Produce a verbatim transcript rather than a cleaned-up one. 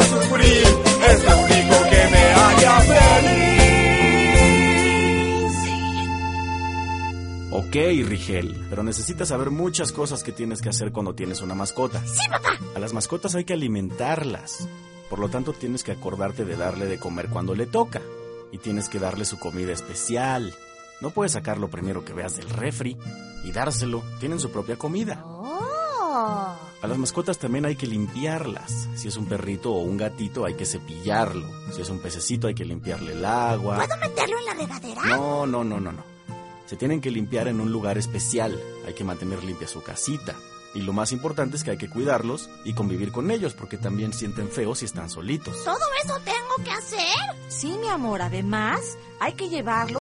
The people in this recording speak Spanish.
sufrir, es lo único que me haría feliz. Ok, Rigel, pero necesitas saber muchas cosas que tienes que hacer cuando tienes una mascota. ¡Sí, papá! A las mascotas hay que alimentarlas. Por lo tanto, tienes que acordarte de darle de comer cuando le toca. Y tienes que darle su comida especial. No puedes sacarlo primero que veas del refri y dárselo. Tienen su propia comida. ¡Oh! A las mascotas también hay que limpiarlas. Si es un perrito o un gatito, hay que cepillarlo. Si es un pececito, hay que limpiarle el agua. ¿Puedo meterlo en la regadera? No, no, no, no, no. Se tienen que limpiar en un lugar especial. Hay que mantener limpia su casita. Y lo más importante es que hay que cuidarlos y convivir con ellos, porque también sienten feo si están solitos. ¿Todo eso tengo que hacer? Sí, mi amor, además hay que llevarlo